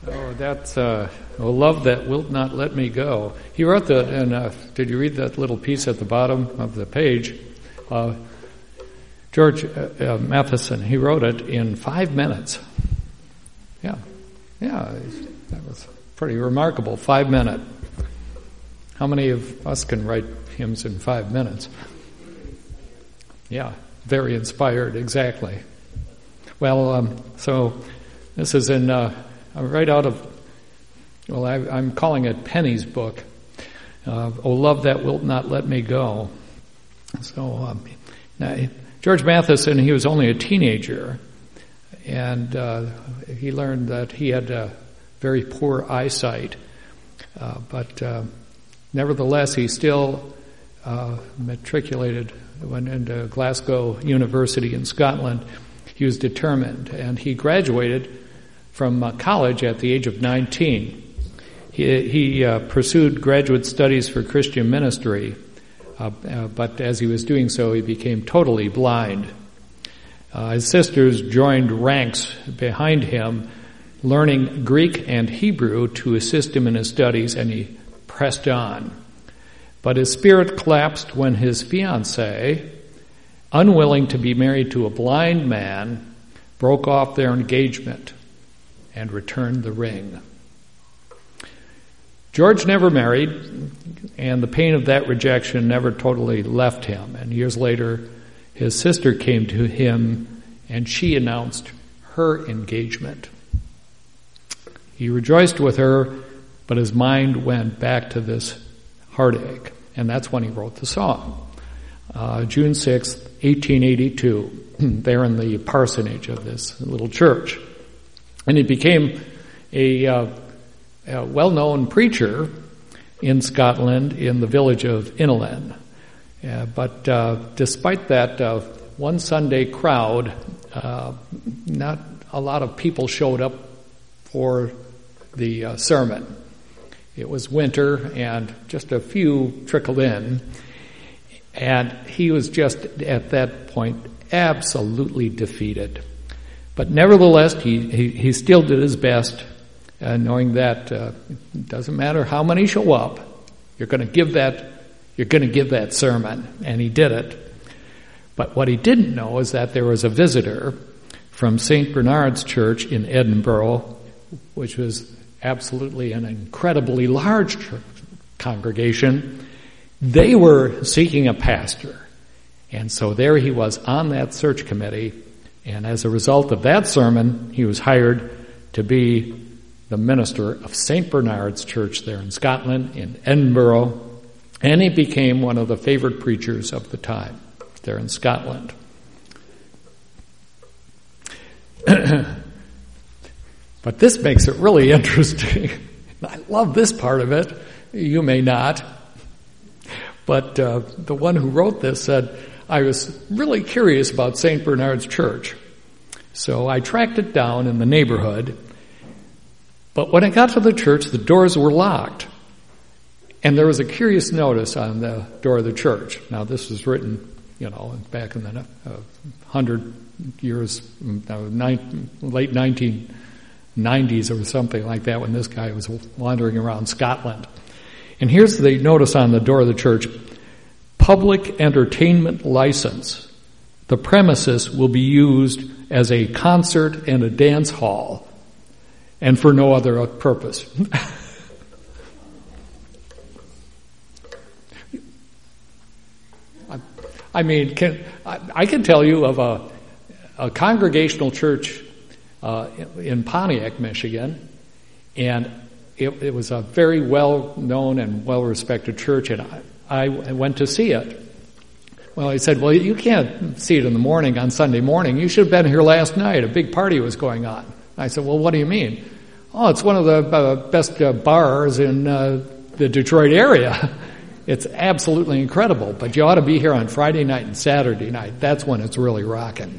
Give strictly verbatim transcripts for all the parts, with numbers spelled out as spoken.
Oh, that's uh, oh, love that wilt not let me go. He wrote that, and uh, did you read that little piece at the bottom of the page? Uh, George uh, uh, Matheson, he wrote it in five minutes. Yeah, yeah, that was pretty remarkable. Five minutes. How many of us can write hymns in five minutes? Yeah, very inspired, exactly. Well, um, so this is in uh, right out of, well, I, I'm calling it Penny's book, uh, Oh Love That Wilt Not Let Me Go. So um, now, George Matheson, he was only a teenager, and uh, he learned that he had uh, very poor eyesight, uh, but uh, nevertheless, he still uh, matriculated, went into Glasgow University in Scotland. He was determined, and he graduated from uh, college at the age of nineteen. He, he uh, pursued graduate studies for Christian ministry, uh, uh, but as he was doing so, he became totally blind. Uh, his sisters joined ranks behind him, learning Greek and Hebrew to assist him in his studies, and he pressed on. But his spirit collapsed when his fiancée, unwilling to be married to a blind man, broke off their engagement and returned the ring. George never married, and the pain of that rejection never totally left him. And years later, his sister came to him, and she announced her engagement. He rejoiced with her, but his mind went back to this heartache, and that's when he wrote the song. Uh, June sixth, eighteen eighty-two, there in the parsonage of this little church. And he became a, uh, a well-known preacher in Scotland in the village of Innilen. Uh, but uh, despite that uh, one Sunday crowd, uh, not a lot of people showed up for the uh, sermon. It was winter, and just a few trickled in. And he was just, at that point, absolutely defeated. But nevertheless, he, he, he still did his best, uh, knowing that uh, it doesn't matter how many show up, you're going to give that, you're going to give that sermon. And he did it. But what he didn't know is that there was a visitor from Saint Bernard's Church in Edinburgh, which was absolutely an incredibly large church, congregation. They were seeking a pastor. And so there he was on that search committee. And as a result of that sermon, he was hired to be the minister of Saint Bernard's Church there in Scotland, in Edinburgh. And he became one of the favorite preachers of the time there in Scotland. But this makes it really interesting. I love this part of it. You may not. But uh, the one who wrote this said, I was really curious about Saint Bernard's Church. So I tracked it down in the neighborhood. But when I got to the church, the doors were locked. And there was a curious notice on the door of the church. Now, this was written, you know, back in the uh, hundred years, uh, nine, late nineteen nineties or something like that, when this guy was wandering around Scotland. And here's the notice on the door of the church: public entertainment license. The premises will be used as a concert and a dance hall, and for no other purpose. I mean, can, I, I can tell you of a, a congregational church uh, in Pontiac, Michigan, and it, it was a very well-known and well-respected church, and I, I went to see it. Well, he said, well, you can't see it in the morning on Sunday morning. You should have been here last night. A big party was going on. I said, well, what do you mean? Oh, it's one of the uh, best uh, bars in uh, the Detroit area. It's absolutely incredible, but you ought to be here on Friday night and Saturday night. That's when it's really rocking.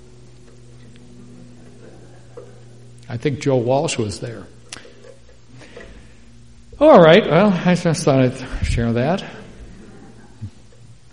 I think Joe Walsh was there. All right, well, I just thought I'd share that.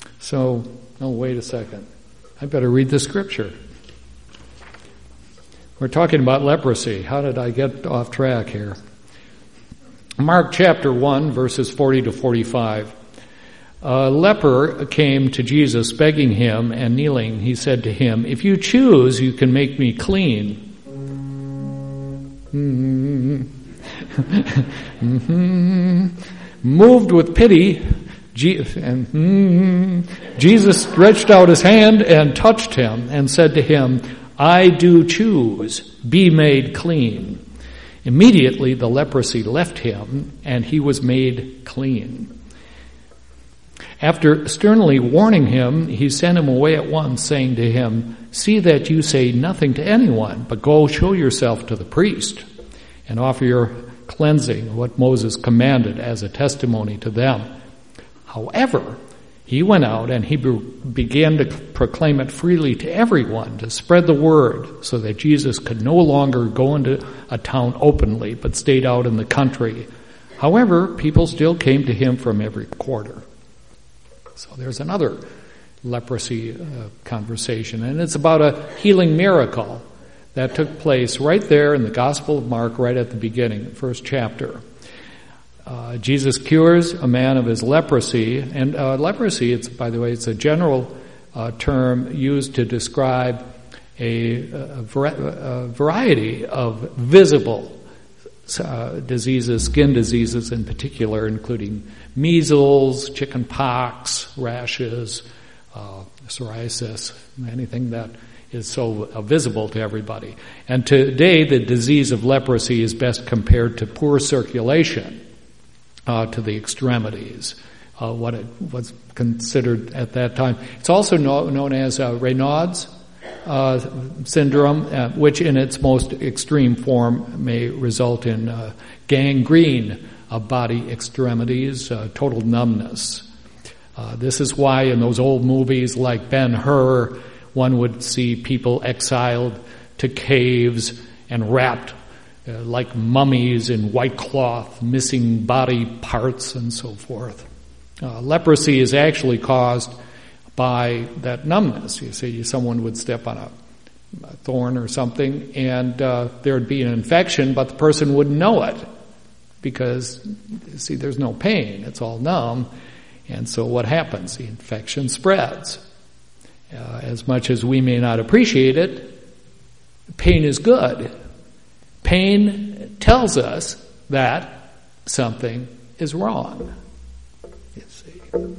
So, oh, wait a second. I better read the scripture. We're talking about leprosy. How did I get off track here? Mark chapter one, verses forty to forty-five. A leper came to Jesus begging him, and kneeling, he said to him, "If you choose, you can make me clean." Mm-hmm. mm-hmm. Moved with pity, and mm, Jesus stretched out his hand and touched him and said to him, "I do choose, be made clean." Immediately the leprosy left him, and he was made clean. After sternly warning him, he sent him away at once, saying to him, "See that you say nothing to anyone, but go show yourself to the priest and offer your cleansing, what Moses commanded, as a testimony to them." However, he went out and he be- began to proclaim it freely to everyone, to spread the word, so that Jesus could no longer go into a town openly, but stayed out in the country. However, people still came to him from every quarter. So there's another leprosy uh, conversation, and it's about a healing miracle that took place right there in the Gospel of Mark, right at the beginning, first chapter. Uh, Jesus cures a man of his leprosy, and uh, leprosy, it's, by the way, it's a general uh, term used to describe a, a, a variety of visible uh, diseases, skin diseases in particular, including measles, chicken pox, rashes, uh, psoriasis, anything that is so uh, visible to everybody. And today, the disease of leprosy is best compared to poor circulation uh, to the extremities, uh, what it was considered at that time. It's also know, known as uh, Raynaud's uh, syndrome, uh, which in its most extreme form may result in uh, gangrene of body extremities, uh, total numbness. Uh, this is why in those old movies like Ben-Hur, one would see people exiled to caves and wrapped uh, like mummies in white cloth, missing body parts and so forth. Uh, leprosy is actually caused by that numbness. You see, someone would step on a, a thorn or something, and uh, there would be an infection, but the person wouldn't know it because, you see, there's no pain. It's all numb. And so what happens? The infection spreads. Uh, as much as we may not appreciate it, pain is good. Pain tells us that something is wrong. You see.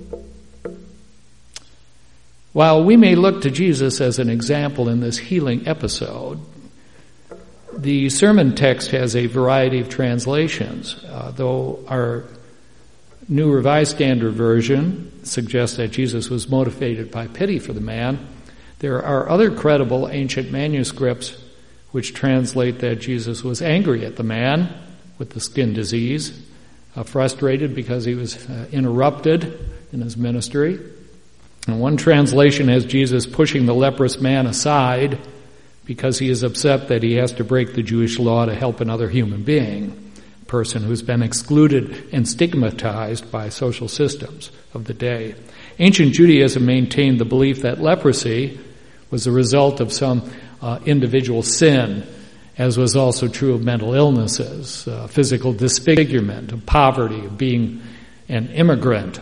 While we may look to Jesus as an example in this healing episode, the sermon text has a variety of translations, uh, though our New Revised Standard Version suggests that Jesus was motivated by pity for the man. There are other credible ancient manuscripts which translate that Jesus was angry at the man with the skin disease, uh, frustrated because he was uh, interrupted in his ministry. And one translation has Jesus pushing the leprous man aside because he is upset that he has to break the Jewish law to help another human being, a person who's been excluded and stigmatized by social systems of the day. Ancient Judaism maintained the belief that leprosy was the result of some uh, individual sin, as was also true of mental illnesses, uh, physical disfigurement, of poverty, of being an immigrant.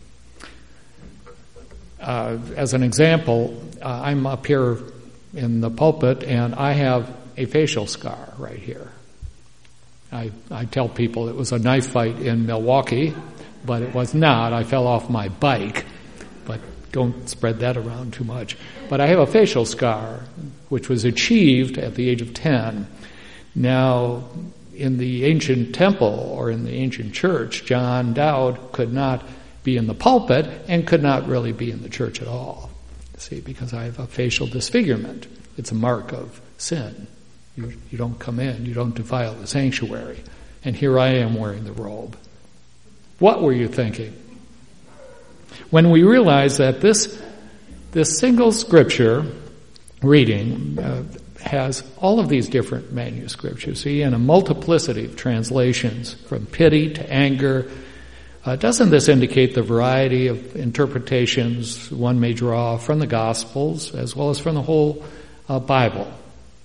Uh, as an example, uh, I'm up here in the pulpit and I have a facial scar right here. I, I tell people it was a knife fight in Milwaukee, but it was not. I fell off my bike, but don't spread that around too much. But I have a facial scar, which was achieved at the age of ten. Now, in the ancient temple or in the ancient church, John Dowd could not be in the pulpit and could not really be in the church at all. See, because I have a facial disfigurement. It's a mark of sin. You, you don't come in, you don't defile the sanctuary. And here I am wearing the robe. What were you thinking? When we realize that this, this single scripture reading uh, has all of these different manuscripts, you see, and a multiplicity of translations from pity to anger. Uh, doesn't this indicate the variety of interpretations one may draw from the Gospels as well as from the whole uh, Bible?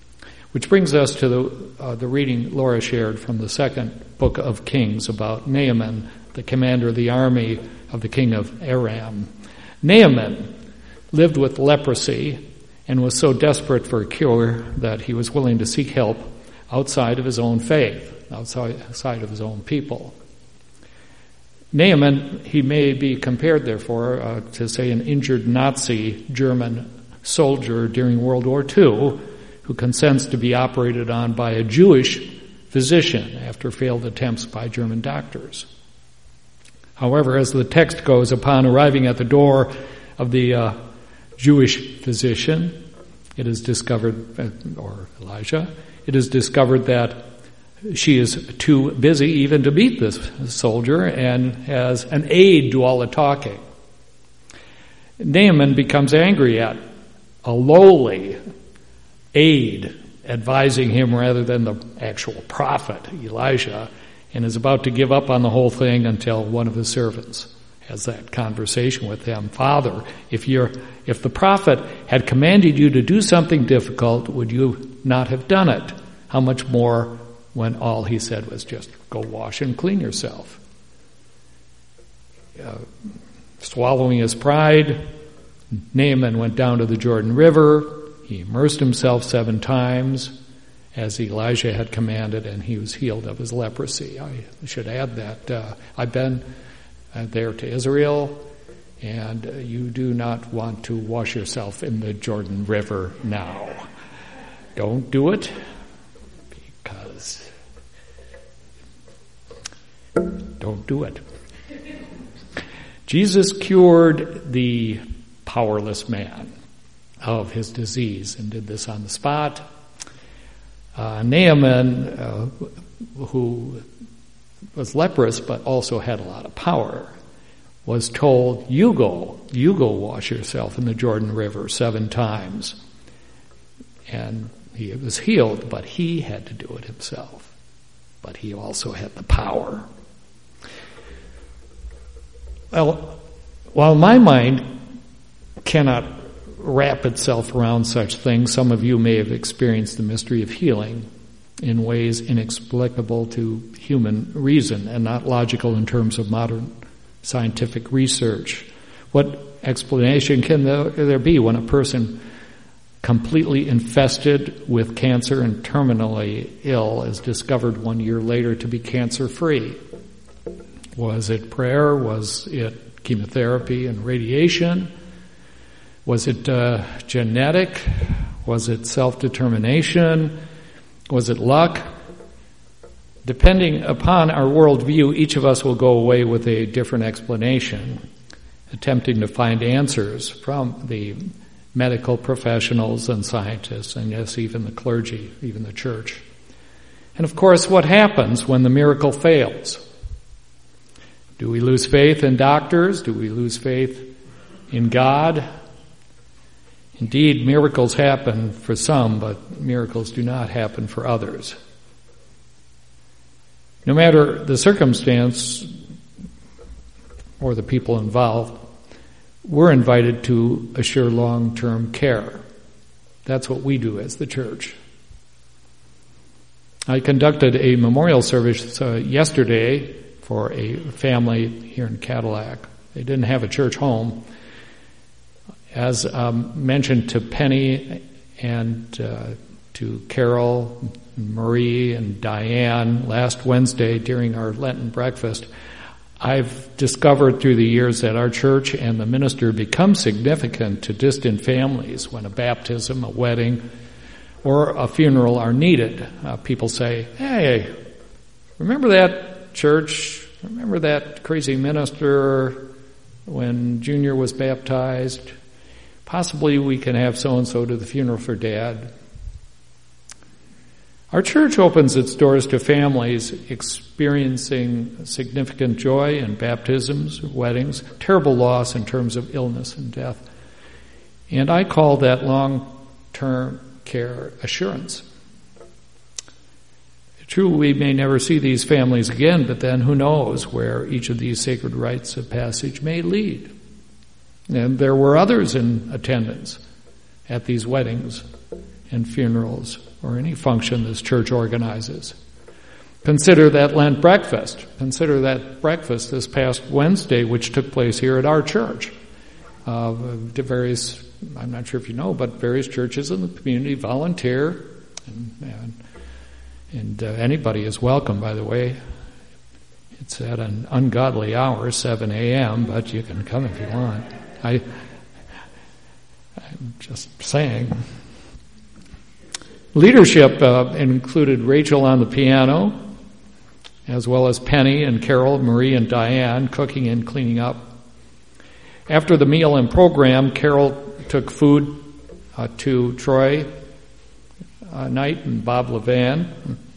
Which brings us to the, uh, the reading Laura shared from the second book of Kings about Naaman, the commander of the army of the king of Aram. Naaman lived with leprosy and was so desperate for a cure that he was willing to seek help outside of his own faith, outside, outside of his own people. Naaman, he may be compared, therefore, uh, to, say, an injured Nazi German soldier during World War Two who consents to be operated on by a Jewish physician after failed attempts by German doctors. However, as the text goes, upon arriving at the door of the uh, Jewish physician, it is discovered, or Elijah, it is discovered that she is too busy even to meet this soldier and has an aide do all the talking. Naaman becomes angry at a lowly aide advising him rather than the actual prophet, Elijah, and is about to give up on the whole thing until one of his servants has that conversation with him. Father, if you're, if the prophet had commanded you to do something difficult, would you not have done it? How much more when all he said was just go wash and clean yourself? Uh, swallowing his pride, Naaman went down to the Jordan River. He immersed himself seven times as Elijah had commanded, and he was healed of his leprosy. I should add that uh, I've been uh, there to Israel, and uh, you do not want to wash yourself in the Jordan River now. Don't do it, because don't do it. Jesus cured the powerless man of his disease and did this on the spot. Uh, Naaman, uh, who was leprous but also had a lot of power, was told, you go, you go wash yourself in the Jordan River seven times. And he was healed, but he had to do it himself. But he also had the power. Well, while my mind cannot wrap itself around such things, some of you may have experienced the mystery of healing in ways inexplicable to human reason and not logical in terms of modern scientific research. What explanation can there be when a person completely infested with cancer and terminally ill is discovered one year later to be cancer-free? Was it prayer? Was it chemotherapy and radiation? Was it uh, genetic? Was it self-determination? Was it luck? Depending upon our worldview, each of us will go away with a different explanation, attempting to find answers from the medical professionals and scientists, and yes, even the clergy, even the church. And of course, what happens when the miracle fails? Do we lose faith in doctors? Do we lose faith in God? Indeed, miracles happen for some, but miracles do not happen for others. No matter the circumstance or the people involved, we're invited to assure long-term care. That's what we do as the church. I conducted a memorial service uh, yesterday for a family here in Cadillac. They didn't have a church home. As um, mentioned to Penny and uh, to Carol, Marie, and Diane last Wednesday during our Lenten breakfast, I've discovered through the years that our church and the minister become significant to distant families when a baptism, a wedding, or a funeral are needed. Uh, people say, hey, remember that church? Remember that crazy minister when Junior was baptized? Possibly we can have so-and-so to the funeral for Dad. Our church opens its doors to families experiencing significant joy in baptisms, weddings, terrible loss in terms of illness and death. And I call that long-term care assurance. True, we may never see these families again, but then who knows where each of these sacred rites of passage may lead. And there were others in attendance at these weddings and funerals or any function this church organizes. Consider that Lent breakfast. Consider that breakfast this past Wednesday, which took place here at our church. Uh, to various, I'm not sure if you know, but various churches in the community volunteer, and, and, and uh, anybody is welcome, by the way. It's at an ungodly hour, seven a.m., but you can come if you want. I, I'm just saying. Leadership uh, included Rachel on the piano, as well as Penny and Carol, Marie and Diane, cooking and cleaning up. After the meal and program, Carol took food uh, to Troy uh, Knight and Bob Levan.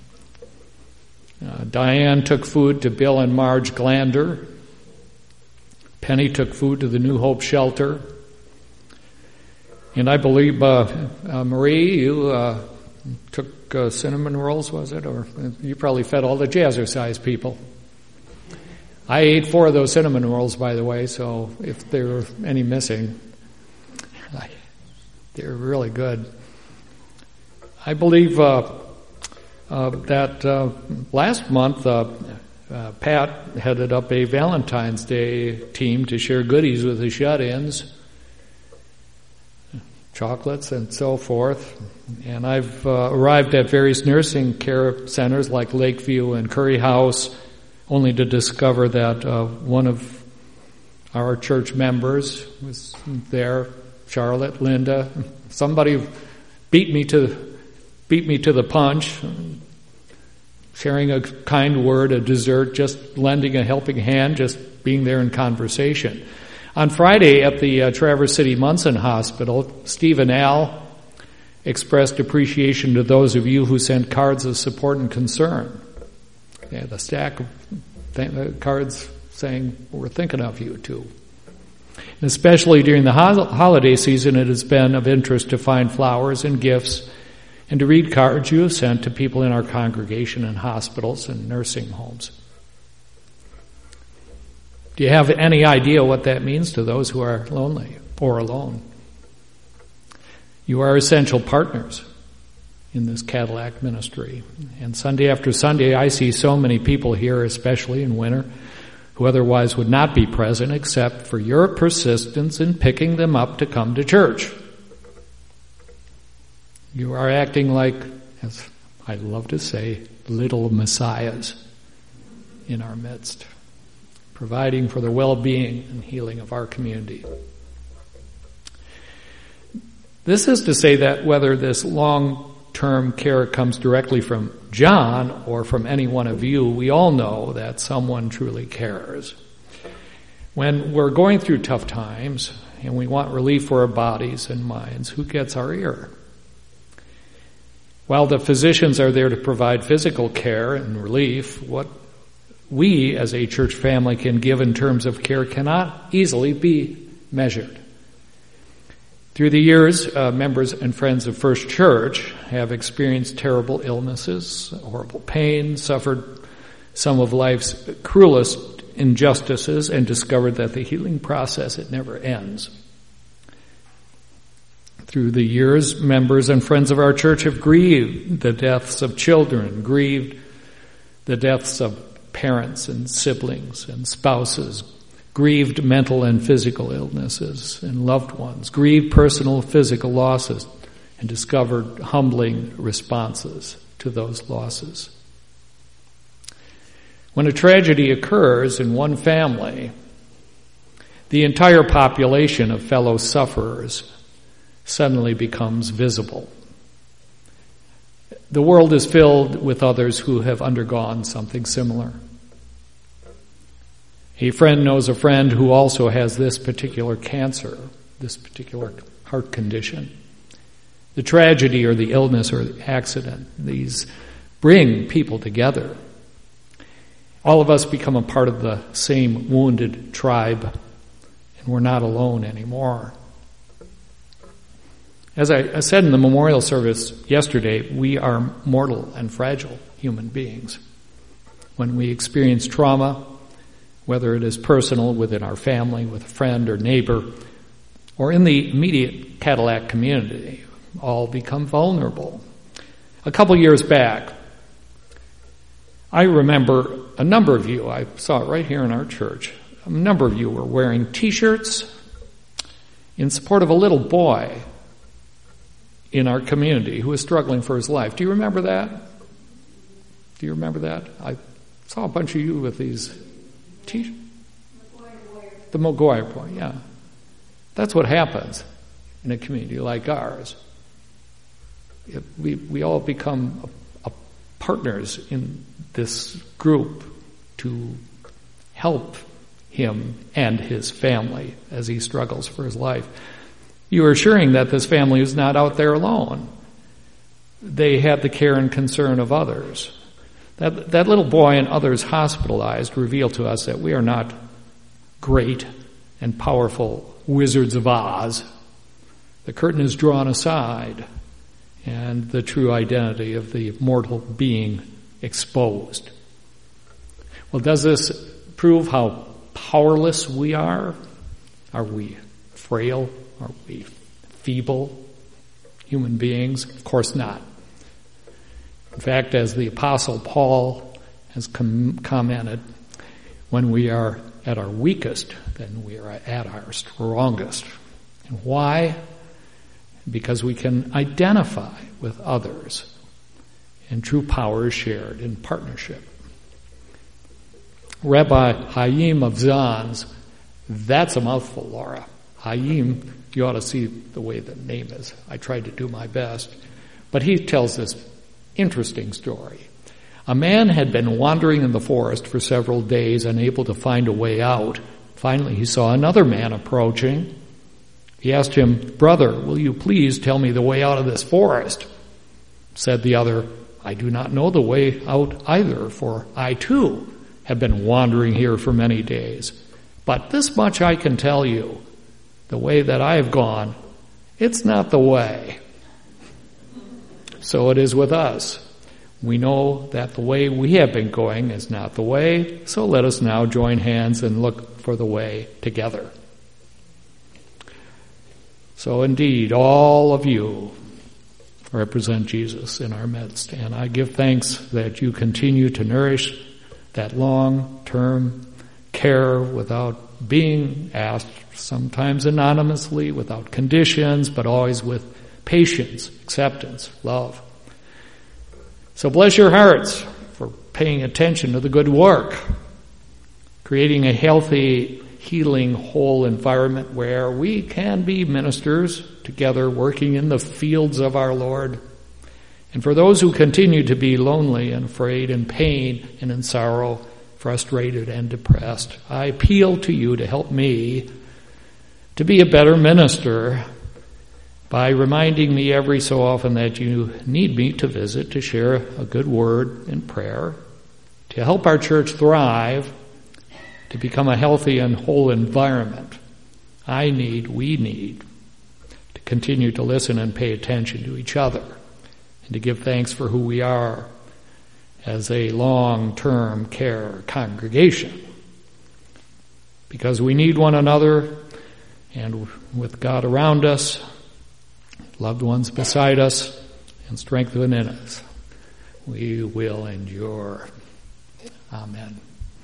Uh, Diane took food to Bill and Marge Glander. Penny took food to the New Hope Shelter. And I believe, uh, uh, Marie, you uh, took uh, cinnamon rolls, was it? Or you probably fed all the jazzercise people. I ate four of those cinnamon rolls, by the way, so if there were any missing, I, they're really good. I believe uh, uh, that uh, last month uh, uh, Pat headed up a Valentine's Day team to share goodies with the shut-ins, chocolates and so forth. And I've uh, arrived at various nursing care centers like Lakeview and Curry House, only to discover that uh, one of our church members was there, Charlotte, Linda. Somebody beat me to beat me to the punch, sharing a kind word, a dessert, just lending a helping hand, just being there in conversation. On Friday at the uh, Traverse City Munson Hospital, Steve and Al expressed appreciation to those of you who sent cards of support and concern. They had a stack of th- cards saying, we're thinking of you too. And especially during the ho- holiday season, it has been of interest to find flowers and gifts and to read cards you have sent to people in our congregation and hospitals and nursing homes. Do you have any idea what that means to those who are lonely or alone? You are essential partners in this Cadillac ministry. And Sunday after Sunday, I see so many people here, especially in winter, who otherwise would not be present except for your persistence in picking them up to come to church. You are acting like, as I love to say, little messiahs in our midst, providing for the well-being and healing of our community. This is to say that whether this long-term care comes directly from John or from any one of you, we all know that someone truly cares. When we're going through tough times and we want relief for our bodies and minds, who gets our ear? While the physicians are there to provide physical care and relief, what we as a church family can give in terms of care cannot easily be measured. Through the years, uh, members and friends of First Church have experienced terrible illnesses, horrible pain, suffered some of life's cruelest injustices, and discovered that the healing process, it never ends. Through the years, members and friends of our church have grieved the deaths of children, grieved the deaths of parents and siblings and spouses, grieved mental and physical illnesses and loved ones, grieved personal physical losses, and discovered humbling responses to those losses. When a tragedy occurs in one family, the entire population of fellow sufferers suddenly becomes visible. The world is filled with others who have undergone something similar. A friend knows a friend who also has this particular cancer, this particular heart condition. The tragedy or the illness or the accident, these bring people together. All of us become a part of the same wounded tribe, and we're not alone anymore. As I said in the memorial service yesterday, we are mortal and fragile human beings. When we experience trauma, whether it is personal within our family, with a friend or neighbor, or in the immediate Cadillac community, all become vulnerable. A couple years back, I remember a number of you, I saw it right here in our church, a number of you were wearing T-shirts in support of a little boy in our community who was struggling for his life. Do you remember that? Do you remember that? I saw a bunch of you with these T-shirts. The McGuire boy, yeah. That's what happens in a community like ours. It, we we all become a, a partners in this group to help him and his family as he struggles for his life. You are assuring that this family is not out there alone. They had the care and concern of others. That that little boy and others hospitalized reveal to us that we are not great and powerful Wizards of Oz. The curtain is drawn aside and the true identity of the mortal being exposed. Well, does this prove how powerless we are? Are we frail? Are we feeble human beings? Of course not. In fact, as the Apostle Paul has com- commented, when we are at our weakest, then we are at our strongest. And why? Because we can identify with others, and true power is shared in partnership. Rabbi Haim of Zanz, that's a mouthful, Laura. Haim, you ought to see the way the name is. I tried to do my best. But he tells this interesting story. A man had been wandering in the forest for several days, unable to find a way out. Finally, he saw another man approaching. He asked him, "Brother, will you please tell me the way out of this forest?" Said the other, "I do not know the way out either, for I too have been wandering here for many days. But this much I can tell you, the way that I have gone, it's not the way." So it is with us. We know that the way we have been going is not the way, so let us now join hands and look for the way together. So indeed, all of you represent Jesus in our midst, and I give thanks that you continue to nourish that long-term care without being asked, sometimes anonymously, without conditions, but always with patience, acceptance, love. So bless your hearts for paying attention to the good work, creating a healthy, healing, whole environment where we can be ministers together working in the fields of our Lord. And for those who continue to be lonely and afraid, in pain and in sorrow, frustrated and depressed, I appeal to you to help me to be a better minister by reminding me every so often that you need me to visit, to share a good word in prayer, to help our church thrive, to become a healthy and whole environment. I need, we need, to continue to listen and pay attention to each other and to give thanks for who we are as a long-term care congregation. Because we need one another, and with God around us, loved ones beside us, and strength within us, we will endure. Amen.